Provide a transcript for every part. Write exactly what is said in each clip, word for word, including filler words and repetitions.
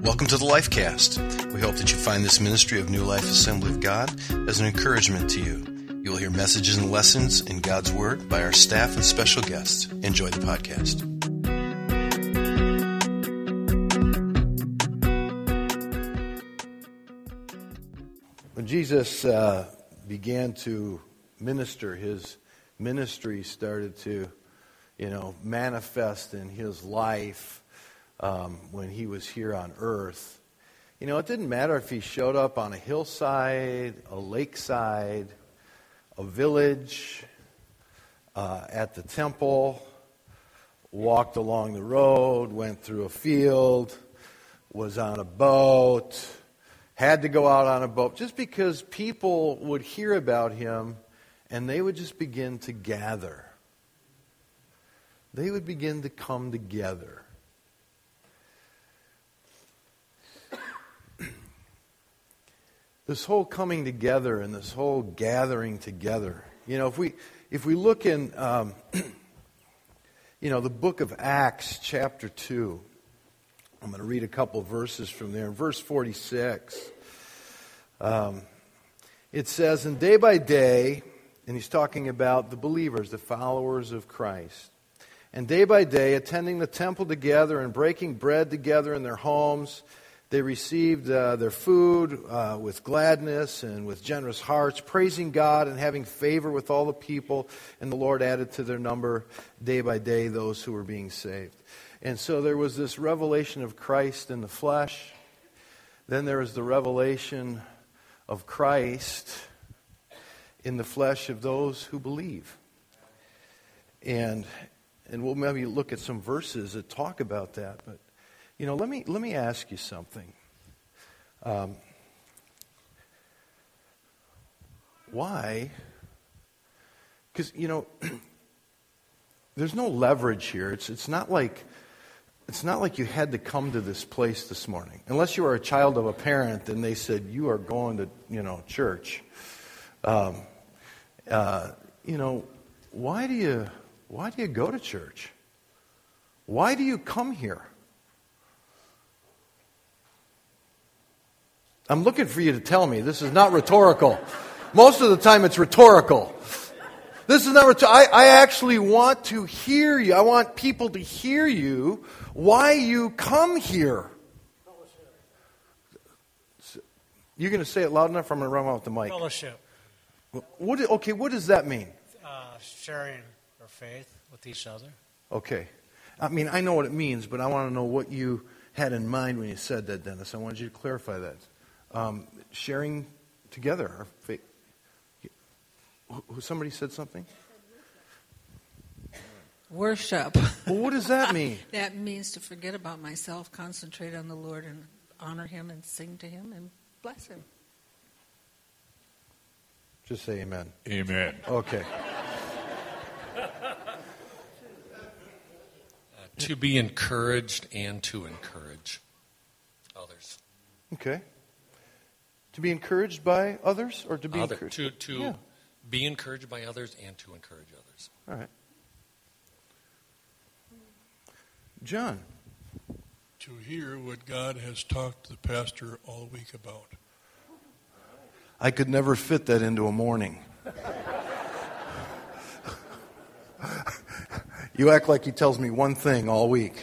Welcome to the Lifecast. We hope that you find this ministry of New Life Assembly of God as an encouragement to you. You will hear messages and lessons in God's Word by our staff and special guests. Enjoy the podcast. When Jesus uh, began to minister, his ministry started to, you know, manifest in his life um, when he was here on earth. You know, it didn't matter if he showed up on a hillside, a lakeside, a village, uh, at the temple, walked along the road, went through a field, was on a boat, had to go out on a boat, just because people would hear about him and they would just begin to gather. They would begin to come together. This whole coming together and this whole gathering together. You know, if we if we look in, um, you know, the book of Acts, chapter two, I'm going to read a couple verses from there. In verse forty-six, um, it says, "And day by day," and he's talking about the believers, the followers of Christ, "and day by day, attending the temple together and breaking bread together in their homes, they received uh, their food uh, with gladness and with generous hearts, praising God and having favor with all the people. And the Lord added to their number day by day those who were being saved." And so there was this revelation of Christ in the flesh. Then there was the revelation of Christ in the flesh of those who believe. And and we'll maybe look at some verses that talk about that. But you know, let me let me ask you something. Um, why? Because you know, there's no leverage here. It's it's not like it's not like you had to come to this place this morning, unless you are a child of a parent and they said you are going to you know church. Um, uh, you know, why do you why do you go to church? Why do you come here? I'm looking for you to tell me. This is not rhetorical. Most of the time it's rhetorical. This is not rhetorical. I, I actually want to hear you. I want people to hear you why you come here. You're going to say it loud enough? I'm going to run out with the mic. Fellowship. What, okay, what does that mean? Uh, sharing our faith with each other. Okay. I mean, I know what it means, but I want to know what you had in mind when you said that, Dennis. I wanted you to clarify that. Um, sharing together our faith. Somebody said something? Worship. Well, what does that mean? That means to forget about myself, concentrate on the Lord, and honor Him, and sing to Him, and bless Him. Just say amen. Amen. Okay. Uh, to be encouraged and to encourage others. Okay. To be encouraged by others, or to be Other, encouraged? to to yeah. be encouraged by others and to encourage others. All right. John. To hear what God has talked to the pastor all week about. I could never fit that into a morning. You act like he tells me one thing all week.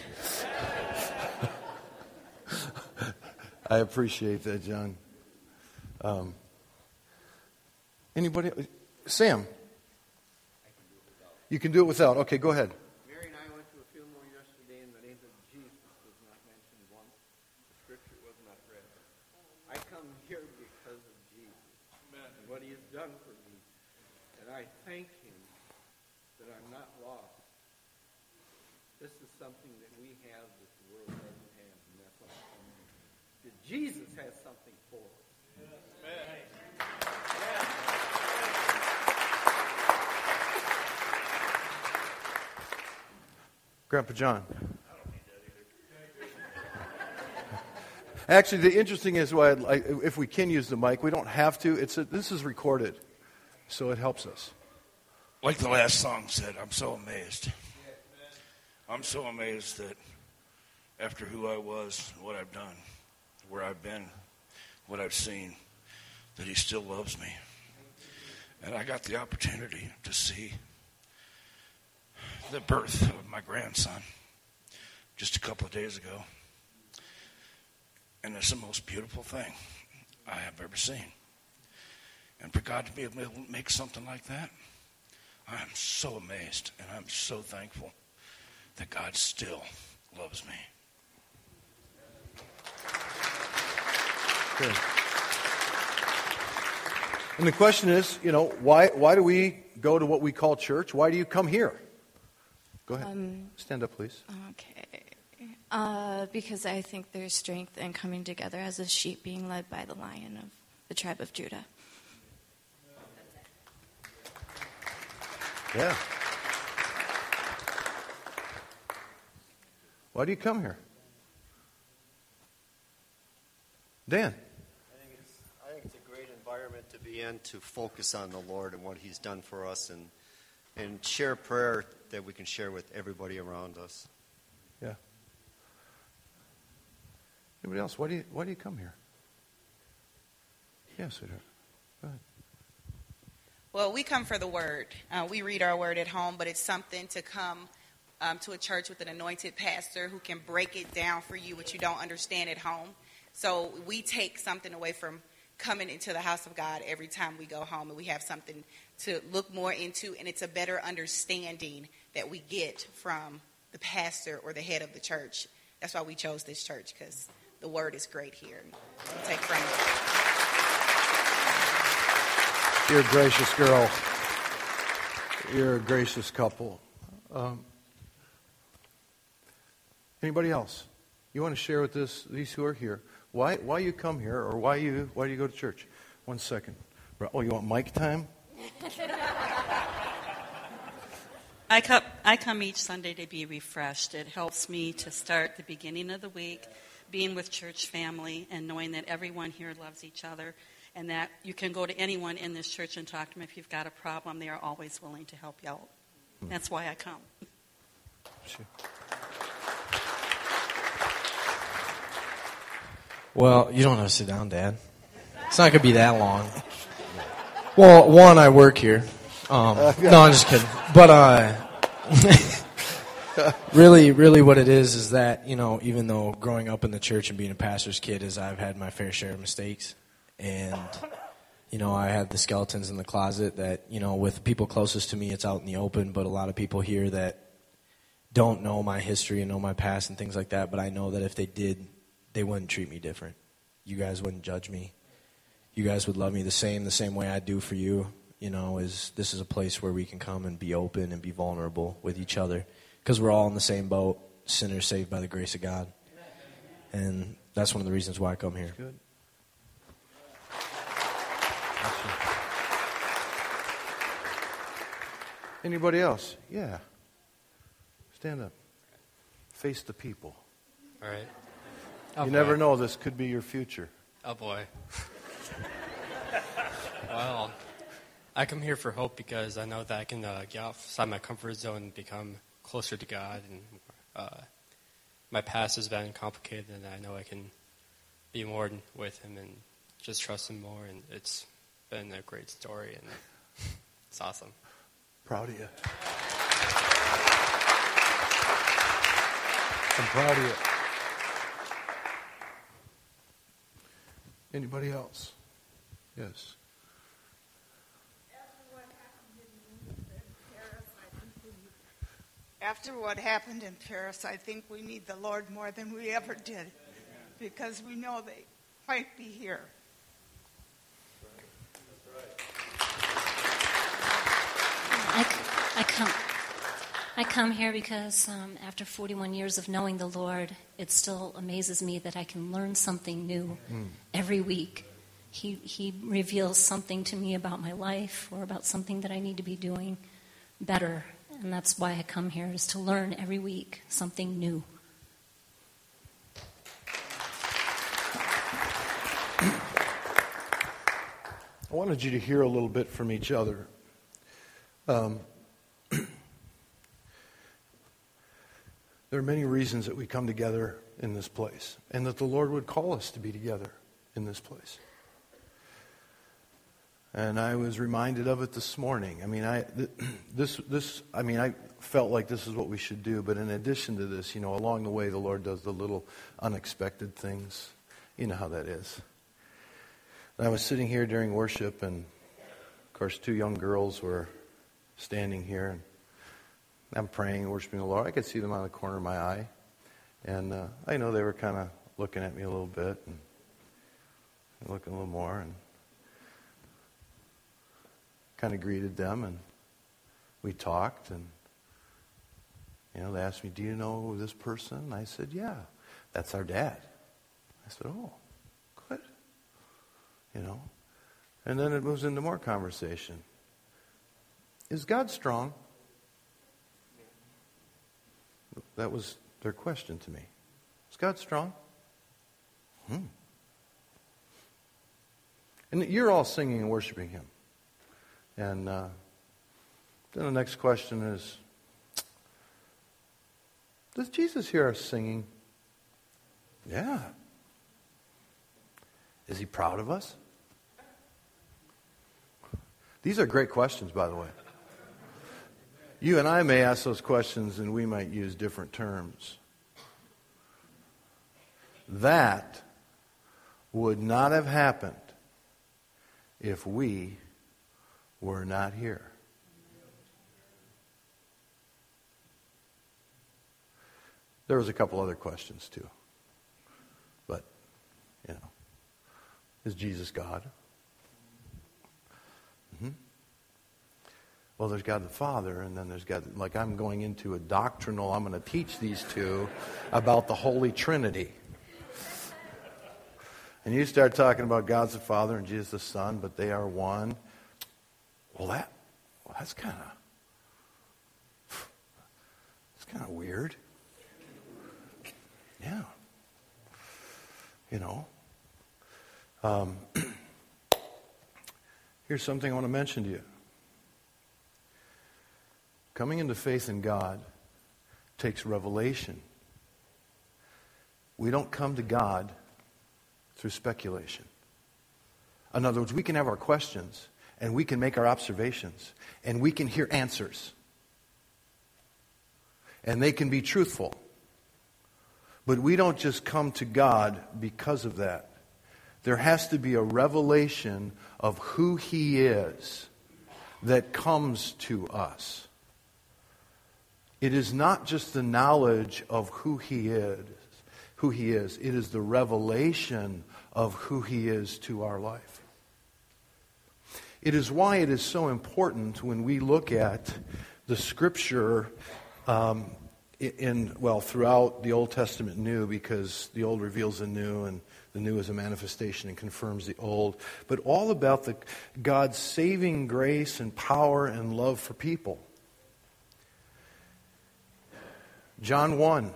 I appreciate that, John. Um, anybody? Sam? You can do it without. Okay, go ahead. Mary and I went to a funeral yesterday, and the name of Jesus was not mentioned once. The scripture was not read. I come here because of Jesus and what He has done for me, and I thank Him that I'm not lost. This is something that we have that the world doesn't have, and that's what I'm saying. That Jesus has something for us. Amen. Grandpa John. Actually, the interesting is why, I, if we can use the mic, we don't have to. It's a, this is recorded, so it helps us. Like the last song said, I'm so amazed. I'm so amazed that after who I was and what I've done, where I've been, what I've seen, that he still loves me. And I got the opportunity to see the birth of my grandson just a couple of days ago. And it's the most beautiful thing I have ever seen. And for God to be able to make something like that, I am so amazed and I'm so thankful that God still loves me. Good. And the question is, you know, why why do we go to what we call church? Why do you come here? Go ahead. Um, Stand up, please. Okay. Uh, because I think there's strength in coming together as a sheep being led by the lion of the tribe of Judah. Yeah. Why do you come here? Dan. I think it's, I think it's a great environment to be in, to focus on the Lord and what He's done for us, and and share prayer that we can share with everybody around us. Yeah. Anybody else? Why do you Why do you come here? Yes, sweetheart. Go ahead. Well, we come for the Word. Uh, we read our Word at home, but it's something to come um, to a church with an anointed pastor who can break it down for you what you don't understand at home. So we take something away from coming into the house of God every time we go home, and we have something to look more into, and it's a better understanding that we get from the pastor or the head of the church. That's why we chose this church, because the Word is great here. We take from it. You're a gracious girl. You're a gracious couple. Um, anybody else? You want to share with this these who are here why why you come here, or why you why do you go to church? One second. Oh, you want mic time? I come I come each Sunday to be refreshed. It helps me to start the beginning of the week being with church family and knowing that everyone here loves each other, and that you can go to anyone in this church and talk to them if you've got a problem. They are always willing to help you out. That's why I come. Sure. Well, you don't have to sit down, Dad. It's not going to be that long. Well, one, I work here. Um, no, I'm just kidding. But uh, really, really what it is is that, you know, even though growing up in the church and being a pastor's kid is I've had my fair share of mistakes. And, you know, I have the skeletons in the closet that, you know, with people closest to me, it's out in the open. But a lot of people here that don't know my history and know my past and things like that. But I know that if they did, they wouldn't treat me different. You guys wouldn't judge me. You guys would love me the same, the same way I do for you. You know, is this is a place where we can come and be open and be vulnerable with each other, because we're all in the same boat, sinners saved by the grace of God. And that's one of the reasons why I come here. Good. Anybody else? Yeah. Stand up. Face the people. All right. You Oh, never boy. know, this could be your future. Oh, boy. Well, I come here for hope because I know that I can uh, get outside my comfort zone and become closer to God. And uh, my past has been complicated, and I know I can be more with Him and just trust Him more. And it's been a great story, and it's awesome. Proud of you. I'm proud of you. Anybody else? Yes. After what happened in Paris, I think we need the Lord more than we ever did, because we know they might be here. I, I come. I come here because um, after forty-one years of knowing the Lord, it still amazes me that I can learn something new mm. every week. He He reveals something to me about my life or about something that I need to be doing better. And that's why I come here, is to learn every week something new. I wanted you to hear a little bit from each other. Um, there are many reasons that we come together in this place, and that the Lord would call us to be together in this place. And I was reminded of it this morning. I mean, I this this I mean, I felt like this is what we should do. But in addition to this, you know, along the way, the Lord does the little unexpected things. You know how that is. And I was sitting here during worship, and of course, two young girls were standing here, and I'm praying and worshiping the Lord. I could see them out of the corner of my eye, and uh, I know they were kind of looking at me a little bit and looking a little more, and kind of greeted them, and we talked, and you know, they asked me, "Do you know this person?" And I said, "Yeah, that's our dad." I said, "Oh, good." You know, and then it moves into more conversation. Is God strong? That was their question to me. Is God strong? Hmm. And you're all singing and worshiping Him. And uh, then the next question is, does Jesus hear us singing? Yeah. Is He proud of us? These are great questions, by the way. You and I may ask those questions and we might use different terms. That would not have happened if we were not here. There was a couple other questions too. But, you know, is Jesus God? Mm-hmm. Well, there's God the Father, and then there's God, like I'm going into a doctrinal, I'm going to teach these two about the Holy Trinity. And you start talking about God the Father and Jesus the Son, but they are one. Well, that, well, that's kind of, that's kind of weird. Yeah. You know. Um, here's something I want to mention to you. Coming into faith in God takes revelation. We don't come to God through speculation. In other words, we can have our questions, and we can make our observations, and we can hear answers. And they can be truthful. But we don't just come to God because of that. There has to be a revelation of who He is that comes to us. It is not just the knowledge of who He is, who He is. It is the revelation of who He is to our life. It is why it is so important when we look at the Scripture um, in, well, throughout the Old Testament New, because the Old reveals the New and the New is a manifestation and confirms the Old, but all about the God's saving grace and power and love for people. John one.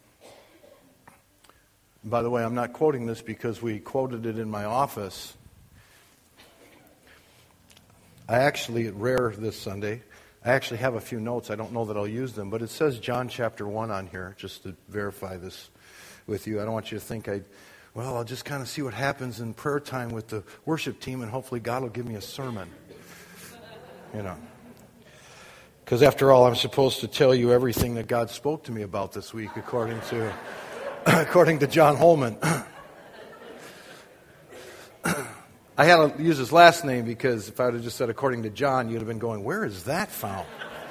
By the way, I'm not quoting this because we quoted it in my office. I actually, rare this Sunday, I actually have a few notes. I don't know that I'll use them, but it says John chapter one on here, just to verify this with you. I don't want you to think I, well, I'll just kind of see what happens in prayer time with the worship team, and hopefully God will give me a sermon. You know. Because after all, I'm supposed to tell you everything that God spoke to me about this week, according to according to John Holman. I had to use his last name because if I would have just said according to John, you'd have been going, where is that found?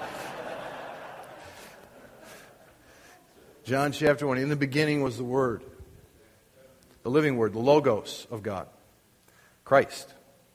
John chapter one, in the beginning was the Word, the living Word, the Logos of God, Christ.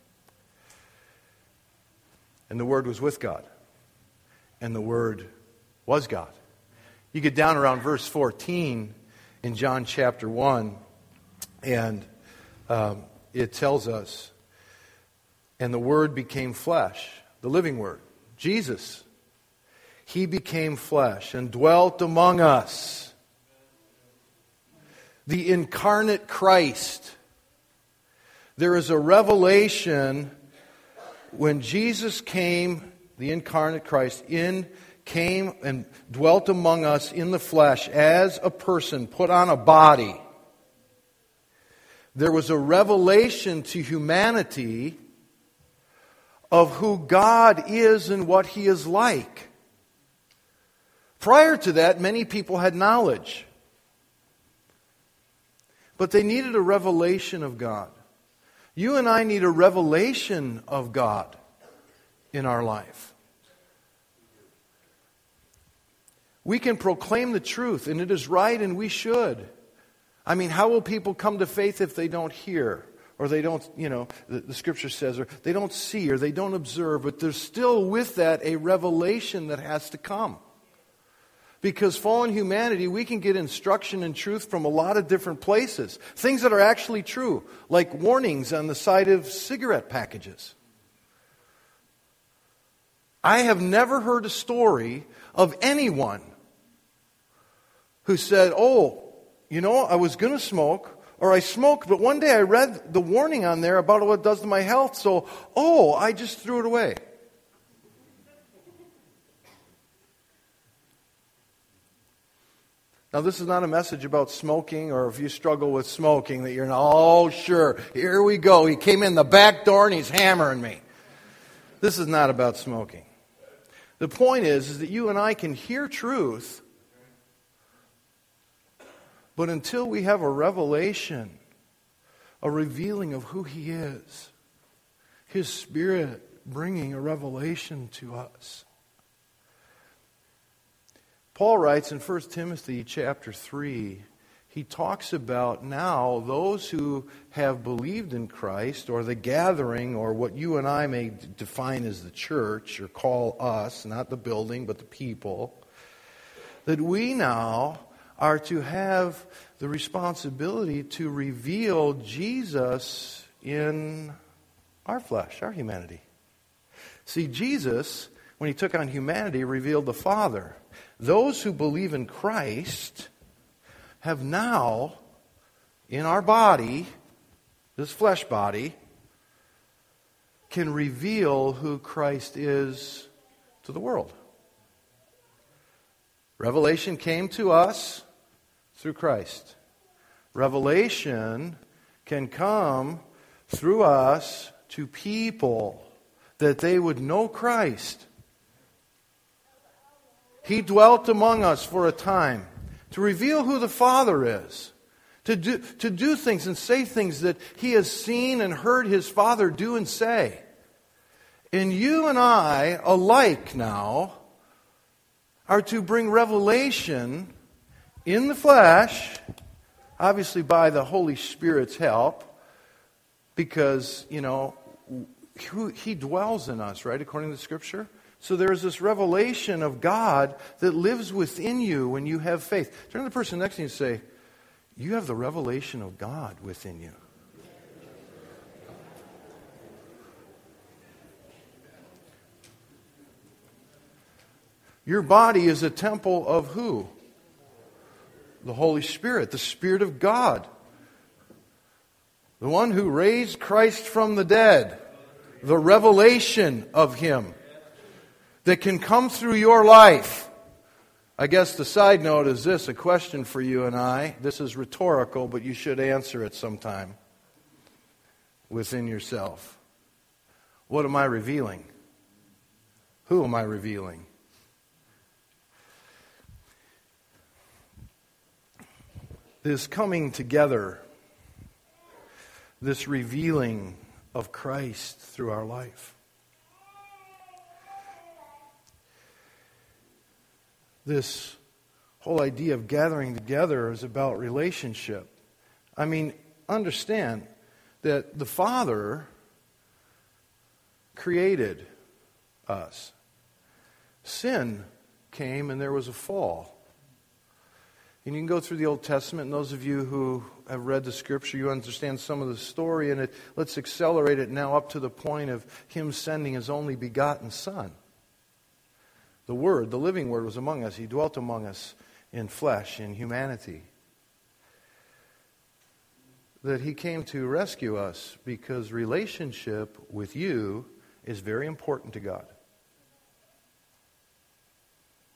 And the Word was with God. And the Word was God. You get down around verse fourteen in John chapter one, and um, it tells us, and the Word became flesh, the living Word, Jesus. He became flesh and dwelt among us. The incarnate Christ. There is a revelation when Jesus came, the incarnate Christ, in came and dwelt among us in the flesh as a person, put on a body, there was a revelation to humanity of who God is and what He is like. Prior to that, many people had knowledge. But they needed a revelation of God. You and I need a revelation of God in our life. We can proclaim the truth, and it is right, and we should. I mean, how will people come to faith if they don't hear? Or they don't, you know, the, the Scripture says, or they don't see, or they don't observe. But there's still with that a revelation that has to come. Because fallen humanity, we can get instruction and truth from a lot of different places. Things that are actually true, like warnings on the side of cigarette packages. I have never heard a story of anyone who said, oh, you know, I was going to smoke, or I smoked, but one day I read the warning on there about what it does to my health, so, oh, I just threw it away. Now, this is not a message about smoking, or if you struggle with smoking, that you're not, oh, sure, here we go. He came in the back door and he's hammering me. This is not about smoking. The point is, is that you and I can hear truth, but until we have a revelation, a revealing of who He is, His Spirit bringing a revelation to us. Paul writes in First Timothy chapter three, he talks about now those who have believed in Christ, or the gathering, or what you and I may define as the church, or call us, not the building, but the people, that we now are to have the responsibility to reveal Jesus in our flesh, our humanity. See, Jesus, when He took on humanity, revealed the Father. Those who believe in Christ have now, in our body, this flesh body, can reveal who Christ is to the world. Revelation came to us through Christ. Revelation can come through us to people that they would know Christ. He dwelt among us for a time to reveal who the Father is, to do, to do things and say things that He has seen and heard His Father do and say. And you and I alike now are to bring revelation in the flesh, obviously by the Holy Spirit's help, because, you know, He dwells in us, right, according to the Scripture? So there's this revelation of God that lives within you when you have faith. Turn to the person next to you and say, you have the revelation of God within you. Your body is a temple of who? The Holy Spirit, the Spirit of God. The one who raised Christ from the dead. The revelation of Him that can come through your life. I guess the side note is this, a question for you and I. This is rhetorical, but you should answer it sometime within yourself. What am I revealing? Who am I revealing? This coming together, this revealing of Christ through our life. This whole idea of gathering together is about relationship. I mean, understand that the Father created us. Sin came and there was a fall. And you can go through the Old Testament, and those of you who have read the Scripture, you understand some of the story, and it, let's accelerate it now up to the point of Him sending His only begotten Son. The Word, the living Word, was among us. He dwelt among us in flesh, in humanity. That He came to rescue us because relationship with you is very important to God.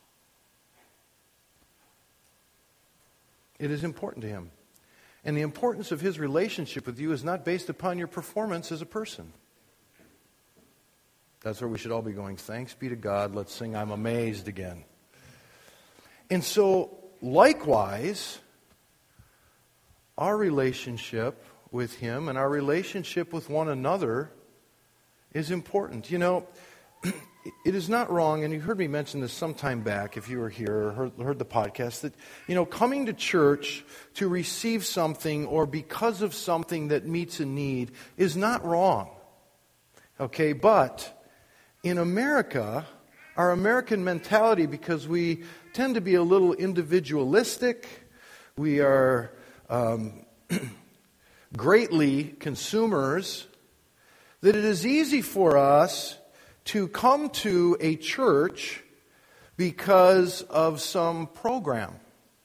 It is important to him. And the importance of his relationship with you is not based upon your performance as a person. That's where we should all be going. Thanks be to God. Let's sing I'm Amazed again. And so, likewise, our relationship with him and our relationship with one another is important. You know, it is not wrong, and you heard me mention this some time back if you were here or heard, heard the podcast, that, you know, coming to church to receive something or because of something that meets a need is not wrong. Okay, but in America, our American mentality, because we tend to be a little individualistic, we are um, greatly consumers, that it is easy for us to come to a church because of some program.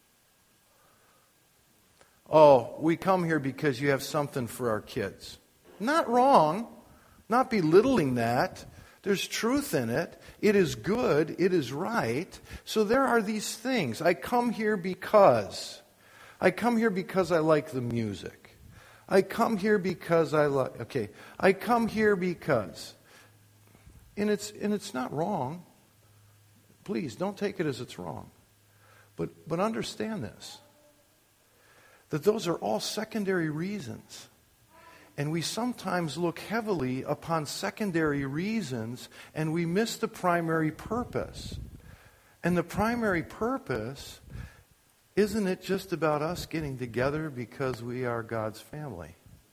Oh, we come here because you have something for our kids. Not wrong, not belittling that. There's truth in it. It is good. It is right. So there are these things. I come here because. I come here because I like the music. I come here because I like, okay, I come here because. And it's and it's not wrong. Please, don't take it as it's wrong. But but understand this. That those are all secondary reasons. And we sometimes look heavily upon secondary reasons and we miss the primary purpose. And the primary purpose, isn't it just about us getting together because we are God's family?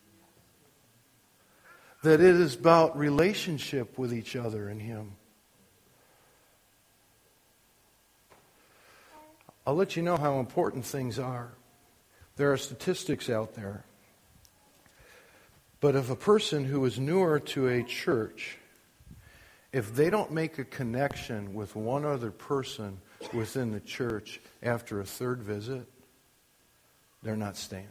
That it is about relationship with each other and Him. I'll let you know how important things are. There are statistics out there. But if a person who is newer to a church, if they don't make a connection with one other person within the church after a third visit, they're not staying.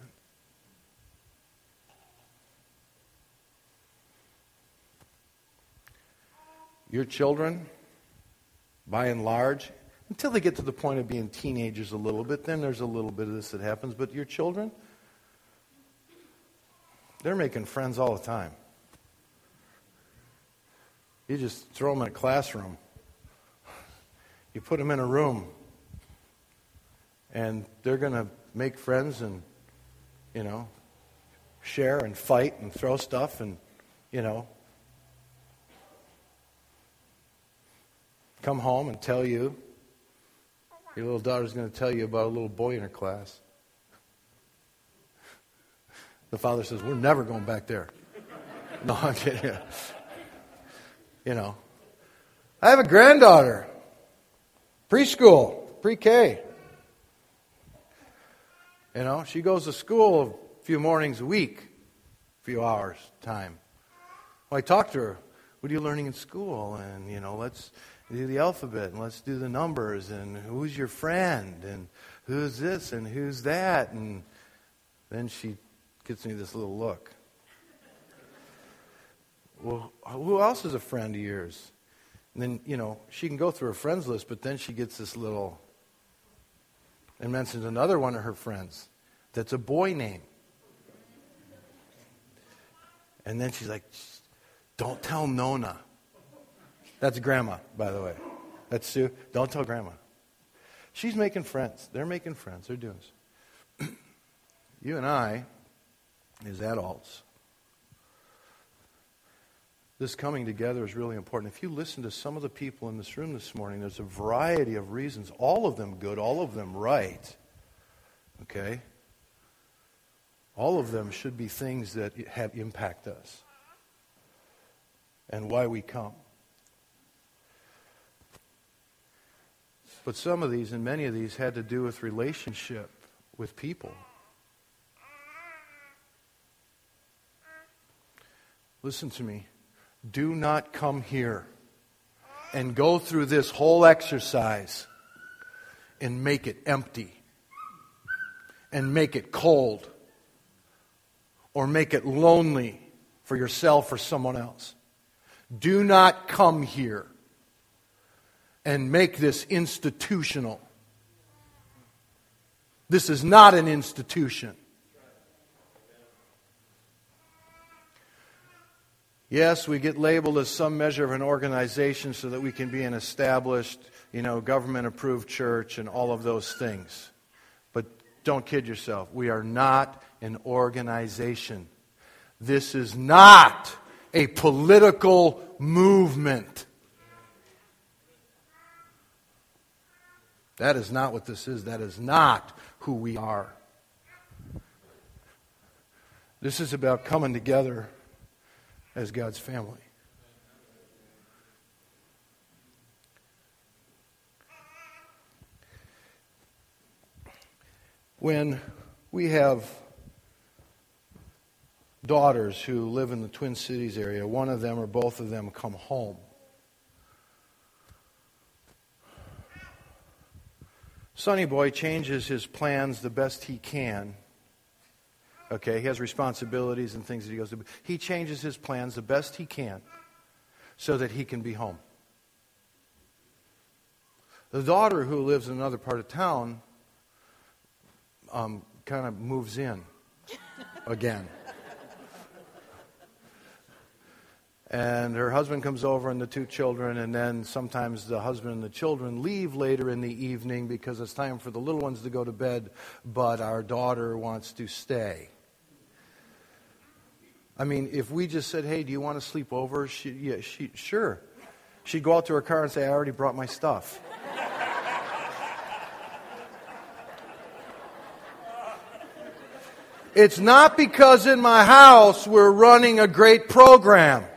Your children, by and large, until they get to the point of being teenagers a little bit, then there's a little bit of this that happens. But your children, they're making friends all the time. You just throw them in a classroom. You put them in a room, and they're going to make friends and, you know, share and fight and throw stuff and, you know, come home and tell you. Your little daughter's going to tell you about a little boy in her class. The father says, we're never going back there. No, I'm kidding. You know. I have a granddaughter. Preschool. Pre-K. You know, she goes to school a few mornings a week. A few hours time. Well, I talked to her. What are you learning in school? And, you know, let's do the alphabet and let's do the numbers and who's your friend and who's this and who's that. And then she gives me this little look. Well, who else is a friend of yours? And then, you know, she can go through her friends list, but then she gets this little, and mentions another one of her friends that's a boy name. And then she's like, don't tell Nona. That's Grandma, by the way. That's Sue. Don't tell Grandma. She's making friends. They're making friends. They're doing this. You and I, as adults, this coming together is really important. If you listen to some of the people in this room this morning, there's a variety of reasons, all of them good, all of them right. Okay? All of them should be things that have impact us and why we come. But some of these and many of these had to do with relationship with people. Listen to me. Do not come here and go through this whole exercise and make it empty and make it cold or make it lonely for yourself or someone else. Do not come here and make this institutional. This is not an institution. Yes, we get labeled as some measure of an organization so that we can be an established, you know, government-approved church and all of those things. But don't kid yourself. We are not an organization. This is not a political movement. That is not what this is. That is not who we are. This is about coming together as God's family. When we have daughters who live in the Twin Cities area, one of them or both of them come home, Sonny Boy changes his plans the best he can. Okay, he has responsibilities and things that he goes to. He changes his plans the best he can so that he can be home. The daughter who lives in another part of town um, kind of moves in again. And her husband comes over and the two children, and then sometimes the husband and the children leave later in the evening because it's time for the little ones to go to bed, but our daughter wants to stay. I mean, if we just said, hey, do you want to sleep over? She, yeah, she, sure. She'd go out to her car and say, I already brought my stuff. It's not because in my house we're running a great program.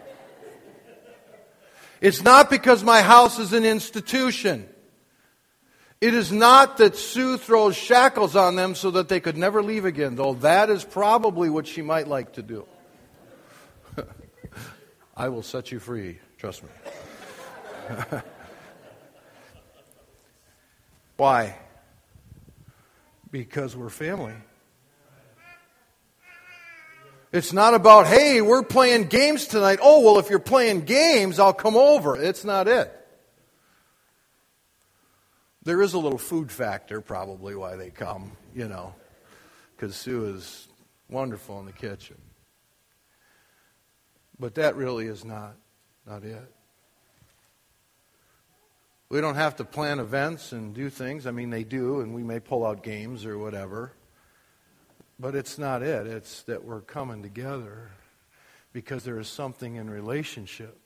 It's not because my house is an institution. It is not that Sue throws shackles on them so that they could never leave again, though that is probably what she might like to do. I will set you free, trust me. Why? Because we're family. It's not about, hey, we're playing games tonight. Oh, well, if you're playing games, I'll come over. It's not it. There is a little food factor probably why they come, you know, because Sue is wonderful in the kitchen. But that really is not, not it. We don't have to plan events and do things. I mean, they do, and we may pull out games or whatever. But it's not it. It's that we're coming together because there is something in relationship.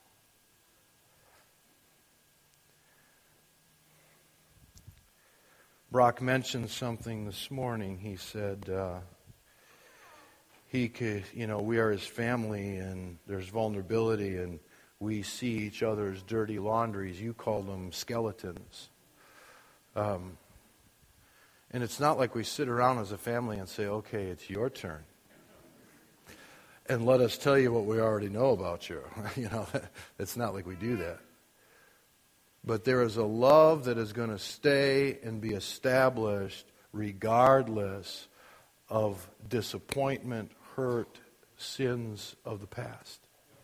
Brock mentioned something this morning. He said uh, he could, you know, we are his family and there's vulnerability and we see each other's dirty laundries. You call them skeletons. Um, and it's not like we sit around as a family and say, okay, it's your turn. And let us tell you what we already know about you. You know, it's not like we do that. But there is a love that is going to stay and be established regardless of disappointment, hurt, sins of the past.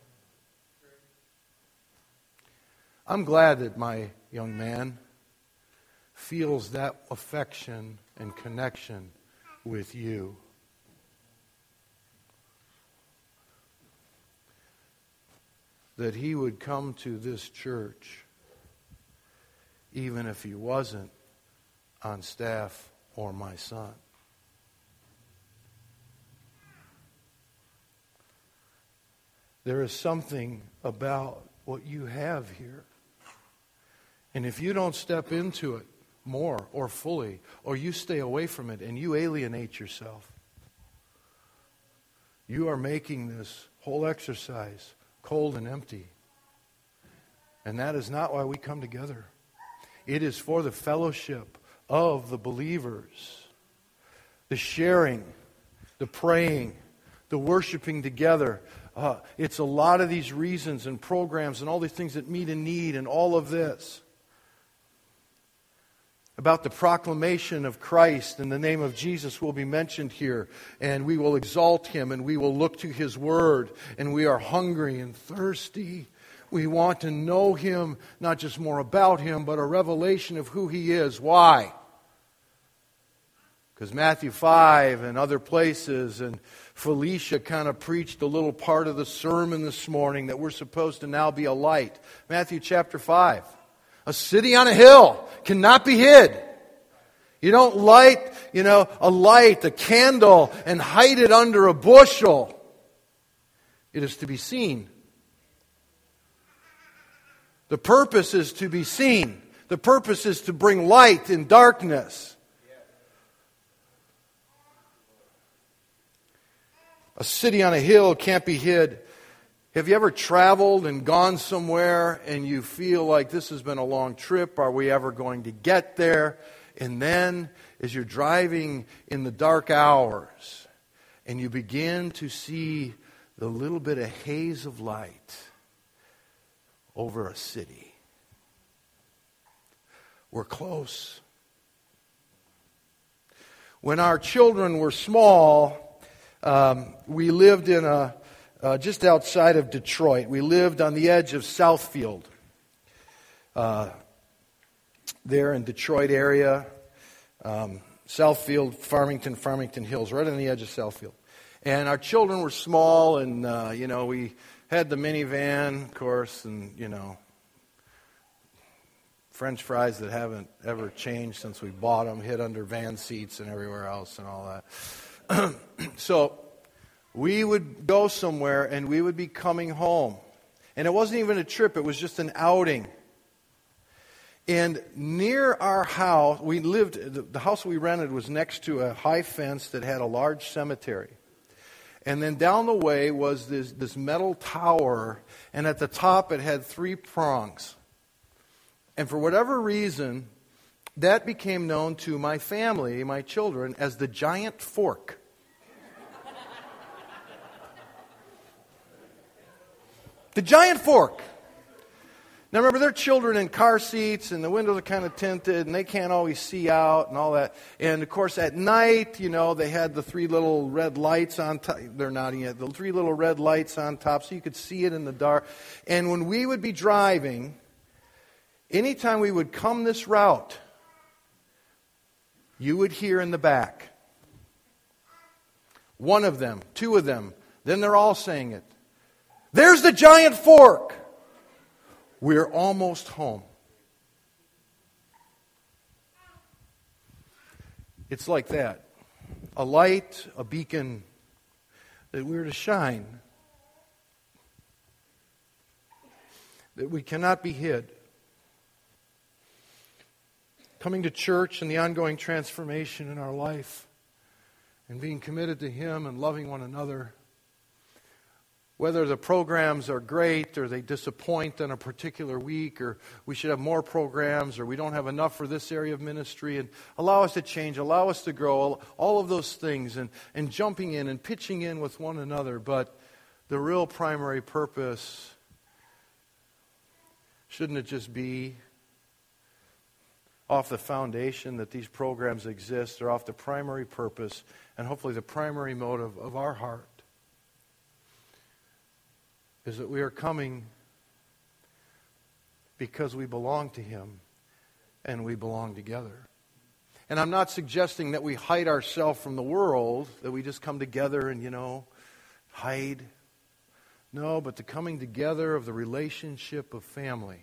I'm glad that my young man feels that affection and connection with you. That he would come to this church even if he wasn't on staff or my son. There is something about what you have here. And if you don't step into it more or fully, or you stay away from it and you alienate yourself, you are making this whole exercise cold and empty. And that is not why we come together. It is for the fellowship of the believers, the sharing, the praying, the worshiping together. Uh, it's a lot of these reasons and programs and all these things that meet a need and all of this. About the proclamation of Christ and the name of Jesus will be mentioned here. And we will exalt Him and we will look to His Word. And we are hungry and thirsty. We want to know Him, not just more about Him, but a revelation of who He is. Why? Because Matthew five and other places, and Felicia kind of preached a little part of the sermon this morning that we're supposed to now be a light. Matthew chapter five. A city on a hill cannot be hid. You don't light, you know, a light, a candle, and hide it under a bushel. It is to be seen. The purpose is to be seen. The purpose is to bring light in darkness. A city on a hill can't be hid. Have you ever traveled and gone somewhere and you feel like this has been a long trip? Are we ever going to get there? And then as you're driving in the dark hours and you begin to see the little bit of haze of light over a city. We're close. When our children were small, Um, we lived in a uh, just outside of Detroit. We lived on the edge of Southfield, uh, there in Detroit area. Um, Southfield, Farmington, Farmington Hills, right on the edge of Southfield. And our children were small, and uh, you know we had the minivan, of course, and you know French fries that haven't ever changed since we bought them, hid under van seats and everywhere else, and all that. So we would go somewhere and we would be coming home. And it wasn't even a trip, it was just an outing. And near our house, we lived, the house we rented was next to a high fence that had a large cemetery. And then down the way was this, this metal tower, and at the top it had three prongs. And for whatever reason, that became known to my family, my children, as the giant fork. The giant fork. Now remember, they're children in car seats, and the windows are kind of tinted, and they can't always see out and all that. And of course, at night, you know, they had the three little red lights on top. They're nodding yet. The three little red lights on top, so you could see it in the dark. And when we would be driving, anytime we would come this route, you would hear in the back, one of them, two of them, then they're all saying it. There's the giant fork. We're almost home. It's like that. A light, a beacon that we're to shine. That we cannot be hid. Coming to church and the ongoing transformation in our life and being committed to Him and loving one another. Whether the programs are great or they disappoint in a particular week, or we should have more programs, or we don't have enough for this area of ministry, and allow us to change, allow us to grow, all of those things, and, and jumping in and pitching in with one another. But the real primary purpose, shouldn't it just be off the foundation that these programs exist, or off the primary purpose and hopefully the primary motive of our heart? Is that we are coming because we belong to Him and we belong together. And I'm not suggesting that we hide ourselves from the world, that we just come together and, you know, hide. No, but the coming together of the relationship of family.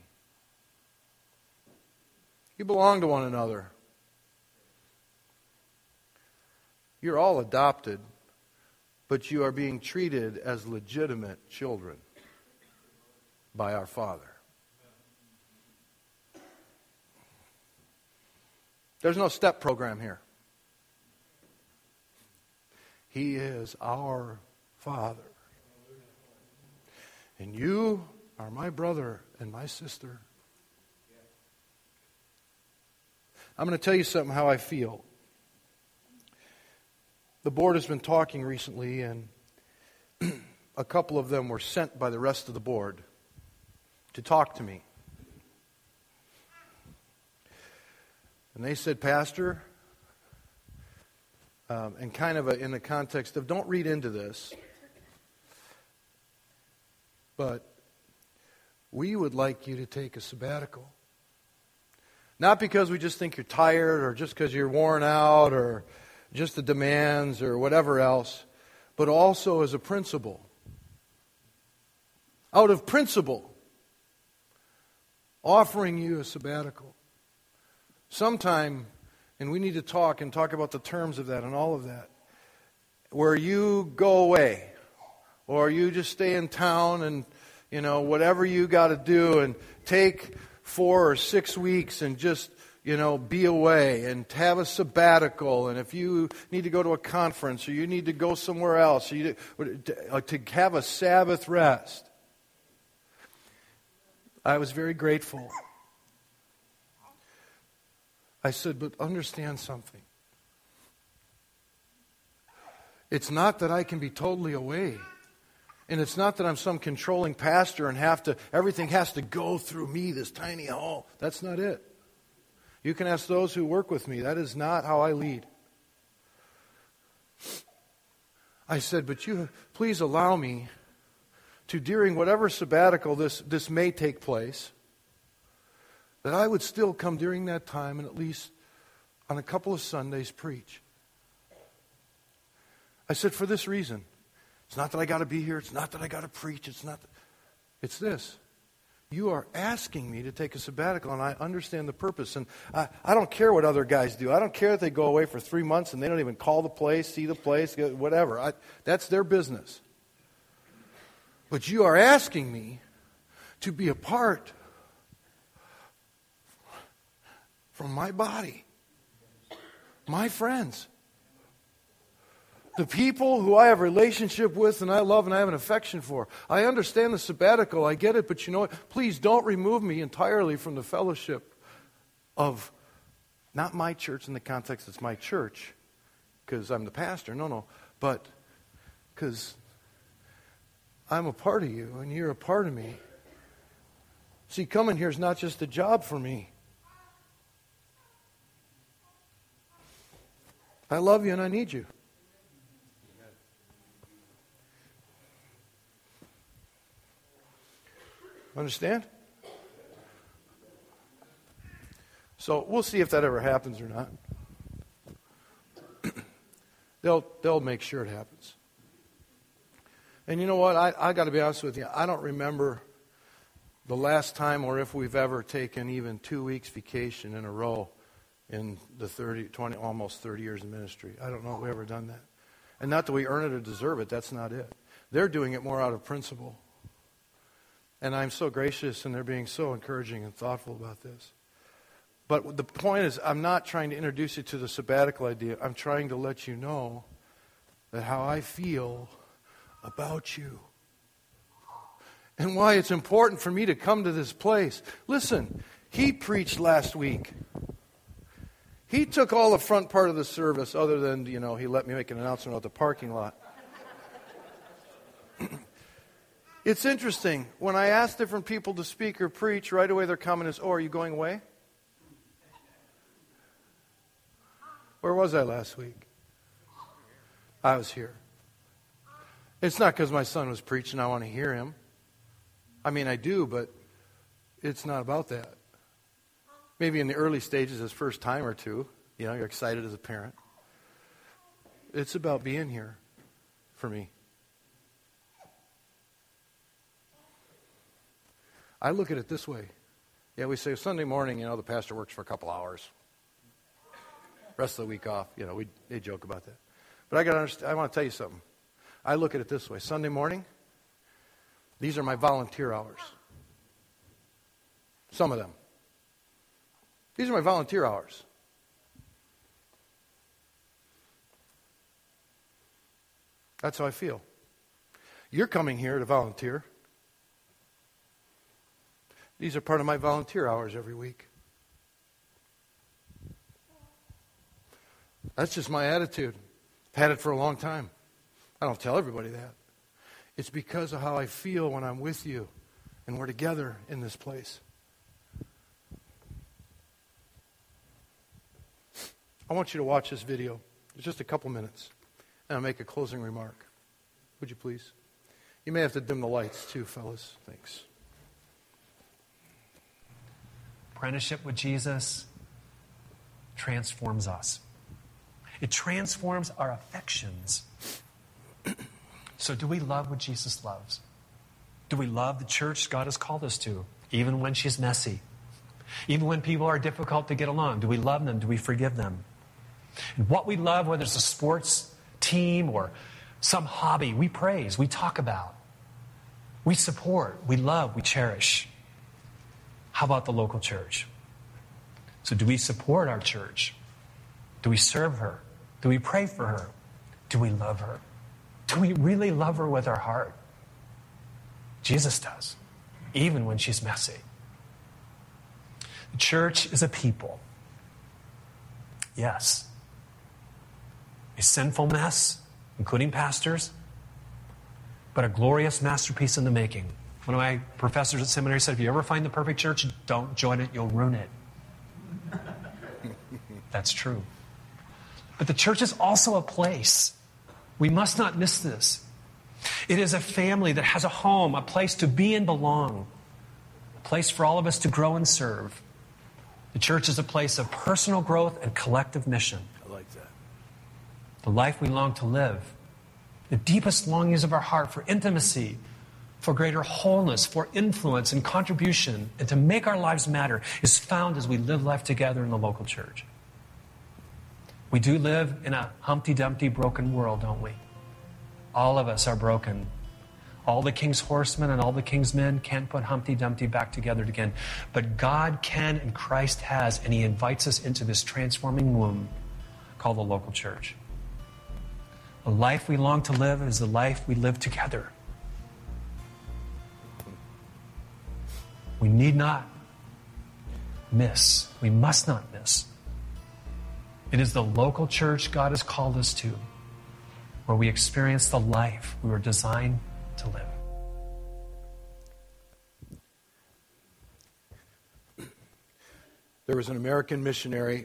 You belong to one another. You're all adopted, but you are being treated as legitimate children by our Father. There's no step program here. He is our Father. And you are my brother and my sister. I'm going to tell you something how I feel. The board has been talking recently, and a couple of them were sent by the rest of the board to talk to me. And they said, Pastor, um, and kind of a, in the context of, don't read into this, but we would like you to take a sabbatical. Not because we just think you're tired, or just because you're worn out, or just the demands or whatever else, but also as a principle. Out of principle, offering you a sabbatical. Sometime, and we need to talk and talk about the terms of that and all of that, where you go away, or you just stay in town and, you know, whatever you got to do, and take four or six weeks and just, you know, be away and have a sabbatical. And if you need to go to a conference or you need to go somewhere else, or you, to have a Sabbath rest. I was very grateful. I said, but understand something. It's not that I can be totally away. And it's not that I'm some controlling pastor and have to, everything has to go through me, this tiny hall. That's not it. You can ask those who work with me. That is not how I lead. I said, but you, please allow me to, during whatever sabbatical this, this may take place, that I would still come during that time and at least on a couple of Sundays preach. I said, for this reason. It's not that I got to be here. It's not that I got to preach. It's not. That, it's this. You are asking me to take a sabbatical, and I understand the purpose. And I, I don't care what other guys do. I don't care if they go away for three months and they don't even call the place, see the place, whatever. I, that's their business. But you are asking me to be a part from my body, my friends, the people who I have a relationship with and I love and I have an affection for. I understand the sabbatical, I get it, but you know what? Please don't remove me entirely from the fellowship of, not my church in the context it's my church, because I'm the pastor, no, no, but because I'm a part of you and you're a part of me. See, coming here is not just a job for me. I love you and I need you. Understand? So we'll see if that ever happens or not. they'll they'll make sure it happens. And you know what? I, I got to be honest with you. I don't remember the last time or if we've ever taken even two weeks vacation in a row in the thirty, twenty, almost thirty years of ministry. I don't know if we've ever done that. And not that we earn it or deserve it. That's not it. They're doing it more out of principle. And I'm so gracious, and they're being so encouraging and thoughtful about this. But the point is, I'm not trying to introduce you to the sabbatical idea. I'm trying to let you know that how I feel about you. And why it's important for me to come to this place. Listen, he preached last week. He took all the front part of the service, other than, you know, he let me make an announcement about the parking lot. It's interesting. When I ask different people to speak or preach, right away their comment is, oh, are you going away? Where was I last week? I was here. It's not because my son was preaching, I want to hear him. I mean, I do, but it's not about that. Maybe in the early stages, his first time or two, you know, you're excited as a parent. It's about being here for me. I look at it this way. Yeah, we say Sunday morning, you know, the pastor works for a couple hours. Rest of the week off, you know, we they joke about that. But I got to understand, I want to tell you something. I look at it this way. Sunday morning, these are my volunteer hours. Some of them. These are my volunteer hours. That's how I feel. You're coming here to volunteer. These are part of my volunteer hours every week. That's just my attitude. I've had it for a long time. I don't tell everybody that. It's because of how I feel when I'm with you and we're together in this place. I want you to watch this video. It's just a couple minutes. And I'll make a closing remark. Would you please? You may have to dim the lights too, fellas. Thanks. Apprenticeship with Jesus transforms us. It transforms our affections. So do we love what Jesus loves? Do we love the church God has called us to, even when she's messy? Even when people are difficult to get along? Do we love them? Do we forgive them? And what we love, whether it's a sports team or some hobby, we praise, we talk about, we support, we love, we cherish. How about the local church? So do we support our church? Do we serve her? Do we pray for her? Do we love her? Do we really love her with our heart? Jesus does, even when she's messy. The church is a people. Yes. A sinful mess, including pastors, but a glorious masterpiece in the making. One of my professors at seminary said, if you ever find the perfect church, don't join it, you'll ruin it. That's true. But the church is also a place. We must not miss this. It is a family that has a home, a place to be and belong, a place for all of us to grow and serve. The church is a place of personal growth and collective mission. I like that. The life we long to live, the deepest longings of our heart for intimacy, for greater wholeness, for influence and contribution, and to make our lives matter is found as we live life together in the local church. We do live in a Humpty Dumpty broken world, don't we? All of us are broken. All the king's horsemen and all the king's men can't put Humpty Dumpty back together again. But God can and Christ has, and he invites us into this transforming womb called the local church. The life we long to live is the life we live together. We need not miss. We must not miss. It is the local church God has called us to, where we experience the life we were designed to live. There was an American missionary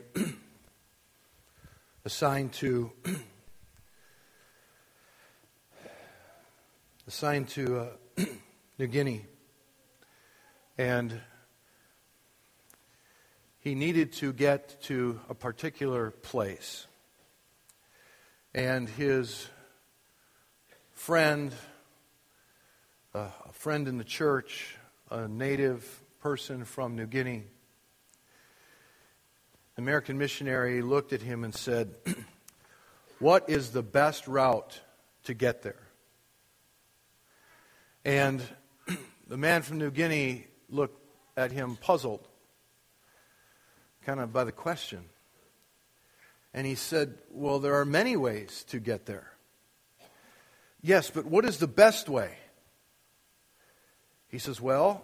assigned to assigned to uh, New Guinea, and he needed to get to a particular place. And his friend, uh, a friend in the church, a native person from New Guinea, the American missionary looked at him and said, "What is the best route to get there?" And the man from New Guinea looked at him puzzled, kind of by the question. And he said, "Well, there are many ways to get there." "Yes, but what is the best way?" He says, "Well,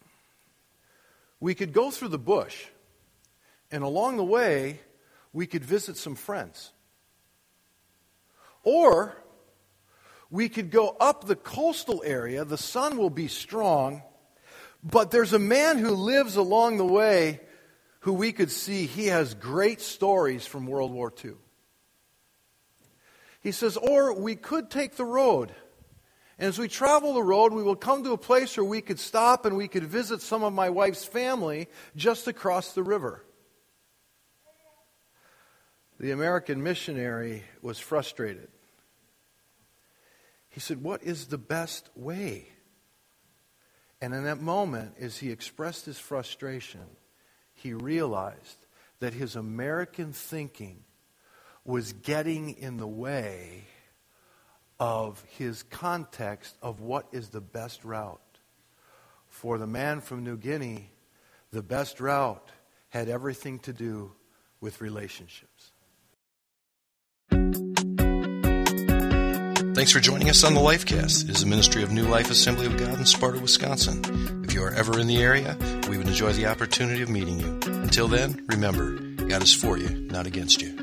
we could go through the bush, and along the way, we could visit some friends. Or we could go up the coastal area. The sun will be strong, but there's a man who lives along the way who we could see. He has great stories from World War Two. He says, or we could take the road. And as we travel the road, we will come to a place where we could stop and we could visit some of my wife's family just across the river." The American missionary was frustrated. He said, "What is the best way?" And in that moment, as he expressed his frustration, he realized that his American thinking was getting in the way of his context of what is the best route. For the man from New Guinea, the best route had everything to do with relationships. Thanks for joining us on the Lifecast. It is a ministry of New Life Assembly of God in Sparta, Wisconsin. If you are ever in the area, we would enjoy the opportunity of meeting you. Until then, remember, God is for you, not against you.